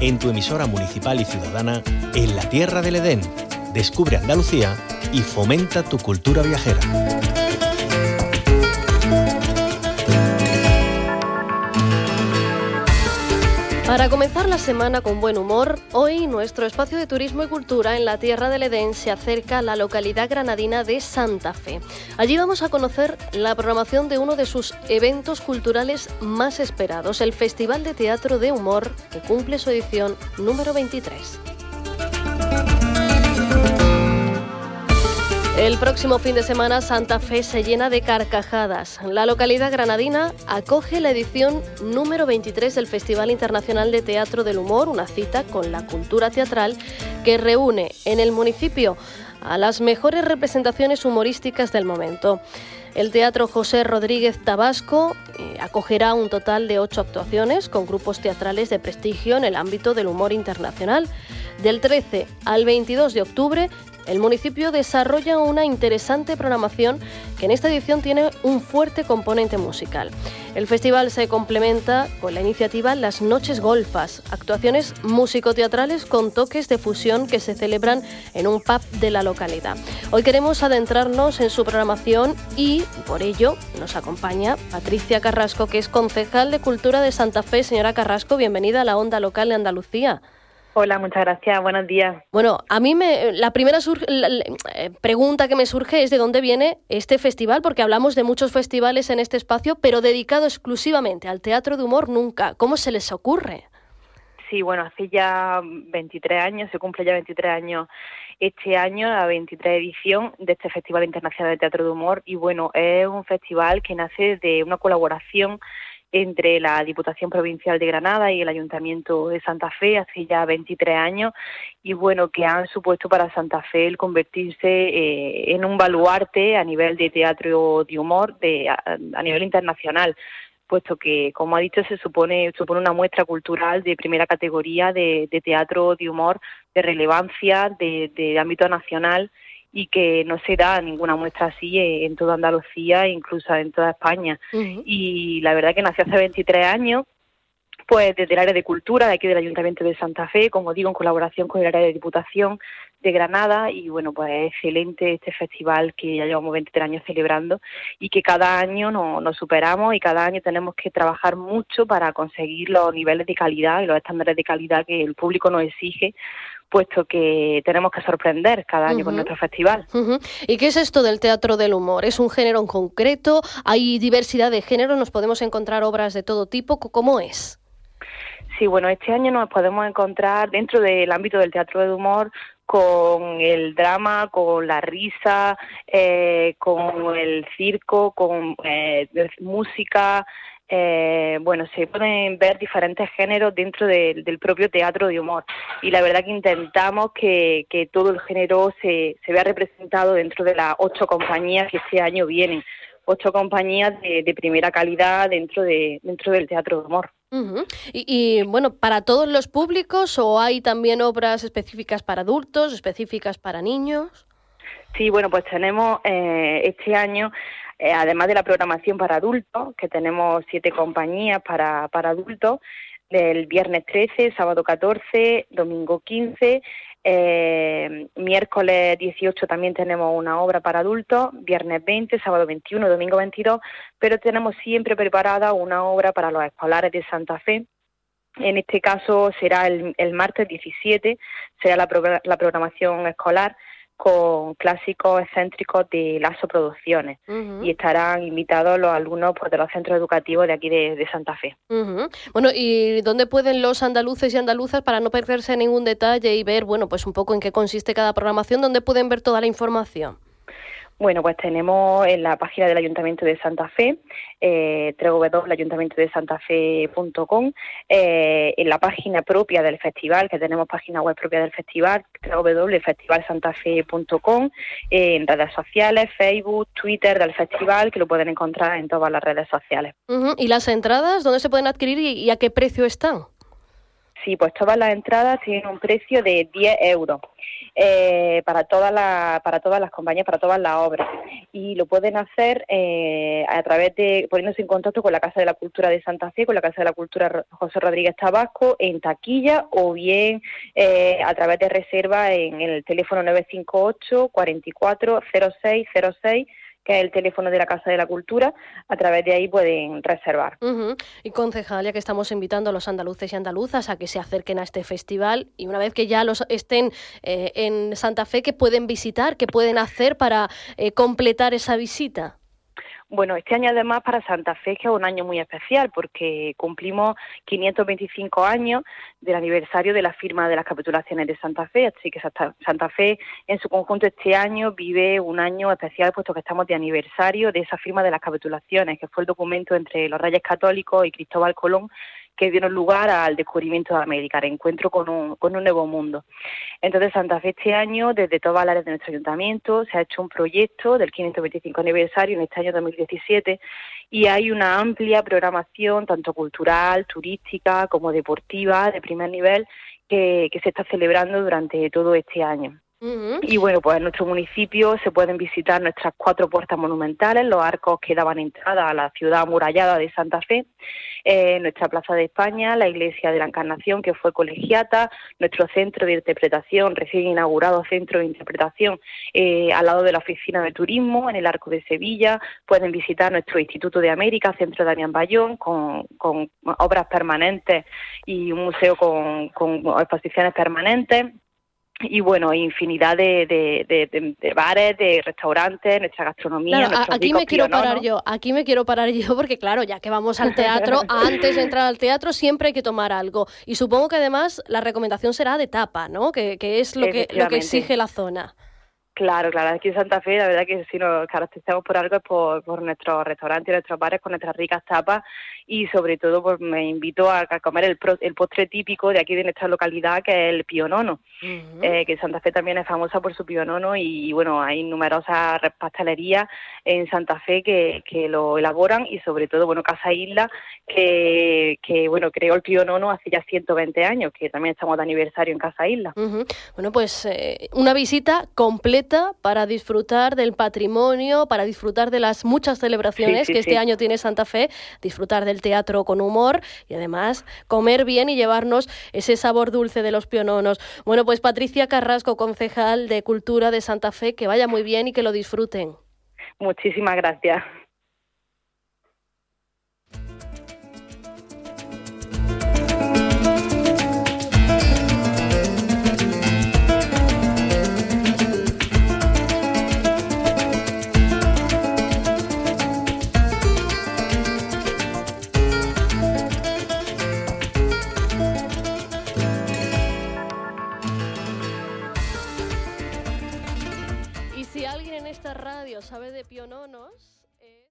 en tu emisora municipal y ciudadana en la tierra del Edén. Descubre Andalucía y fomenta tu cultura viajera. Para comenzar la semana con buen humor, hoy nuestro espacio de turismo y cultura en la Tierra del Edén se acerca a la localidad granadina de Santa Fe. Allí vamos a conocer la programación de uno de sus eventos culturales más esperados, el Festival de Teatro de Humor, que cumple su edición número 23. El próximo fin de semana Santa Fe se llena de carcajadas. La localidad granadina acoge la edición número 23 del Festival Internacional de Teatro del Humor, una cita con la cultura teatral que reúne en el municipio a las mejores representaciones humorísticas del momento. El Teatro José Rodríguez Tabasco acogerá un total de 8 actuaciones con grupos teatrales de prestigio en el ámbito del humor internacional. Del 13 al 22 de octubre, el municipio desarrolla una interesante programación que en esta edición tiene un fuerte componente musical. El festival se complementa con la iniciativa Las Noches Golfas, actuaciones músico-teatrales con toques de fusión que se celebran en un pub de la localidad. Hoy queremos adentrarnos en su programación y, por ello, nos acompaña Patricia Carrasco, que es concejal de Cultura de Santa Fe. Señora Carrasco, bienvenida a la Onda Local de Andalucía. Hola, muchas gracias. Buenos días. Bueno, a mí la primera pregunta que me surge es de dónde viene este festival, porque hablamos de muchos festivales en este espacio, pero dedicado exclusivamente al teatro de humor nunca. ¿Cómo se les ocurre? Sí, bueno, hace ya 23 años, se cumple ya 23 años este año, la 23 edición de este Festival Internacional de Teatro de Humor. Y bueno, es un festival que nace de una colaboración entre la Diputación Provincial de Granada y el Ayuntamiento de Santa Fe hace ya 23 años y bueno, que han supuesto para Santa Fe el convertirse en un baluarte a nivel de teatro de humor a nivel internacional, puesto que, como ha dicho, supone una muestra cultural de primera categoría de teatro de humor de relevancia de ámbito nacional y que no se da ninguna muestra así en toda Andalucía, incluso en toda España. Uh-huh. Y la verdad que nació hace 23 años, pues desde el área de cultura de aquí del Ayuntamiento de Santa Fe, como digo, en colaboración con el área de Diputación de Granada, y bueno, pues es excelente este festival que ya llevamos 23 años celebrando y que cada año nos superamos y cada año tenemos que trabajar mucho para conseguir los niveles de calidad y los estándares de calidad que el público nos exige, puesto que tenemos que sorprender cada año con nuestro festival. ¿Y qué es esto del teatro del humor? ¿Es un género en concreto? ¿Hay diversidad de géneros? ¿Nos podemos encontrar obras de todo tipo? ¿Cómo es? Sí, bueno, este año nos podemos encontrar dentro del ámbito del teatro del humor con el drama, con la risa, con el circo, con música. Bueno, se pueden ver diferentes géneros dentro del propio teatro de humor y la verdad que intentamos que todo el género se vea representado dentro de las 8 compañías que este año vienen, 8 compañías de primera calidad dentro del teatro de humor. Uh-huh. Y bueno, ¿para todos los públicos o hay también obras específicas para adultos, específicas para niños? Sí, bueno, pues tenemos este año, además de la programación para adultos, que tenemos 7 compañías para adultos, del viernes 13, sábado 14, domingo 15, miércoles 18 también tenemos una obra para adultos, viernes 20, sábado 21, domingo 22, pero tenemos siempre preparada una obra para los escolares de Santa Fe. En este caso será el martes 17, será la programación escolar con clásicos excéntricos de Lasso Producciones. Uh-huh. Y estarán invitados los alumnos de los centros educativos de aquí de Santa Fe. Uh-huh. Bueno, ¿y dónde pueden los andaluces y andaluzas, para no perderse ningún detalle y ver, bueno, pues un poco en qué consiste cada programación, dónde pueden ver toda la información? Bueno, pues tenemos en la página del Ayuntamiento de Santa Fe, www.ayuntamientodesantafe.com, en la página propia del festival, que tenemos página web propia del festival, www.festivalsantafe.com, en redes sociales, Facebook, Twitter del festival, que lo pueden encontrar en todas las redes sociales. Uh-huh. ¿Y las entradas dónde se pueden adquirir y a qué precio están? Sí, pues todas las entradas tienen un precio de 10 euros para todas las compañías, para todas las obras. Y lo pueden hacer a través de, poniéndose en contacto con la Casa de la Cultura de Santa Fe, con la Casa de la Cultura José Rodríguez Tabasco, en taquilla, o bien a través de reserva en el teléfono 958 44 06 06, que es el teléfono de la Casa de la Cultura. A través de ahí pueden reservar. Y concejal, ya que estamos invitando a los andaluces y andaluzas a que se acerquen a este festival, y una vez que ya los estén en Santa Fe, ¿qué pueden visitar, qué pueden hacer para completar esa visita? Bueno, este año además para Santa Fe, que es un año muy especial, porque cumplimos 525 años del aniversario de la firma de las capitulaciones de Santa Fe, así que Santa Fe en su conjunto este año vive un año especial, puesto que estamos de aniversario de esa firma de las capitulaciones, que fue el documento entre los Reyes Católicos y Cristóbal Colón, que dieron lugar al descubrimiento de América, al encuentro con un nuevo mundo. Entonces, Santa Fe este año, desde todas las áreas de nuestro ayuntamiento, se ha hecho un proyecto del 525 aniversario en este año 2017, y hay una amplia programación, tanto cultural, turística, como deportiva, de primer nivel, que se está celebrando durante todo este año. Y bueno, pues en nuestro municipio se pueden visitar nuestras 4 puertas monumentales, los arcos que daban entrada a la ciudad amurallada de Santa Fe, nuestra Plaza de España, la Iglesia de la Encarnación, que fue colegiata, nuestro centro de interpretación, recién inaugurado centro de interpretación al lado de la Oficina de Turismo, en el Arco de Sevilla. Pueden visitar nuestro Instituto de América, Centro Damián Bayón, con obras permanentes, y un museo con exposiciones permanentes. Y bueno, infinidad de bares, de restaurantes, nuestra gastronomía, claro, aquí me quiero parar yo, porque claro, ya que vamos al teatro, antes de entrar al teatro siempre hay que tomar algo. Y supongo que además la recomendación será de tapa, ¿no? Que es lo que exige la zona. Claro, aquí en Santa Fe, la verdad que si nos caracterizamos por algo es por nuestros restaurantes y nuestros bares con nuestras ricas tapas, y sobre todo pues me invito a comer el postre típico de aquí de nuestra localidad, que es el pionono, que Santa Fe también es famosa por su pionono, y bueno, hay numerosas pastelerías en Santa Fe que lo elaboran, y sobre todo, bueno, Casa Isla, que bueno, creó el pionono hace ya 120 años, que también estamos de aniversario en Casa Isla. Bueno, pues una visita completa para disfrutar del patrimonio, para disfrutar de las muchas celebraciones que este año tiene Santa Fe, disfrutar del teatro con humor y además comer bien y llevarnos ese sabor dulce de los piononos. Bueno, pues Patricia Carrasco, concejal de Cultura de Santa Fe, que vaya muy bien y que lo disfruten. Muchísimas gracias. Si alguien en esta radio sabe de piononos...